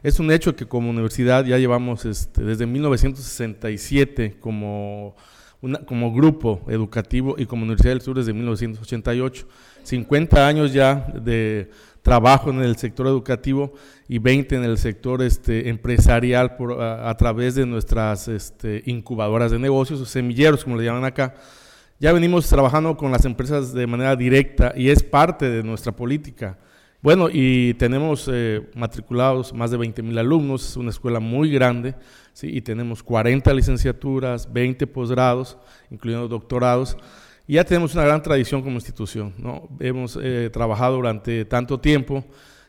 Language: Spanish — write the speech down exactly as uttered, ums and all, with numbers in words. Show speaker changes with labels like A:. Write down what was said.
A: Es un hecho que como universidad ya llevamos este, desde mil novecientos sesenta y siete como, una, como grupo educativo y como Universidad del Sur desde mil novecientos ochenta y ocho. cincuenta años ya de trabajo en el sector educativo y veinte en el sector este, empresarial por, a, a través de nuestras este, incubadoras de negocios o semilleros, como le llaman acá. Ya venimos trabajando con las empresas de manera directa y es parte de nuestra política. Bueno, y tenemos eh, matriculados más de veinte mil alumnos, es una escuela muy grande, ¿sí? Y tenemos cuarenta licenciaturas, veinte posgrados, incluyendo doctorados, y ya tenemos una gran tradición como institución, ¿no? Hemos eh, trabajado durante tanto tiempo